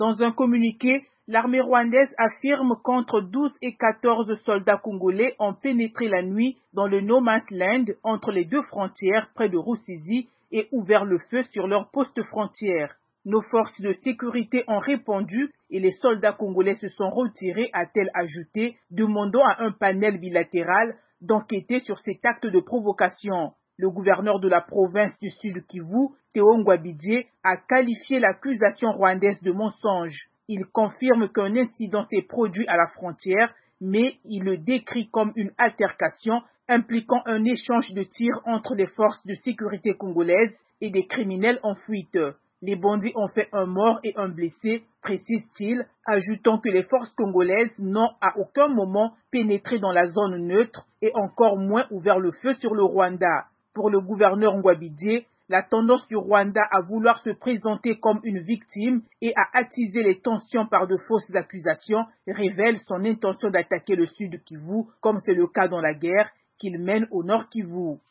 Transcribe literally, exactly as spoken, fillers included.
Dans un communiqué, l'armée rwandaise affirme qu'entre douze et quatorze soldats congolais ont pénétré la nuit dans le No Man's Land entre les deux frontières près de Rusizi et ouvert le feu sur leur poste frontière. Nos forces de sécurité ont répondu et les soldats congolais se sont retirés, a-t-elle ajouté, demandant à un panel bilatéral d'enquêter sur cet acte de provocation. Le gouverneur de la province du Sud Kivu, Théo Ngwabidje, a qualifié l'accusation rwandaise de mensonge. Il confirme qu'un incident s'est produit à la frontière, mais il le décrit comme une altercation impliquant un échange de tirs entre les forces de sécurité congolaises et des criminels en fuite. Les bandits ont fait un mort et un blessé, précise-t-il, ajoutant que les forces congolaises n'ont à aucun moment pénétré dans la zone neutre et encore moins ouvert le feu sur le Rwanda. Pour le gouverneur Ngwabidje, la tendance du Rwanda à vouloir se présenter comme une victime et à attiser les tensions par de fausses accusations révèle son intention d'attaquer le Sud Kivu, comme c'est le cas dans la guerre qu'il mène au Nord Kivu.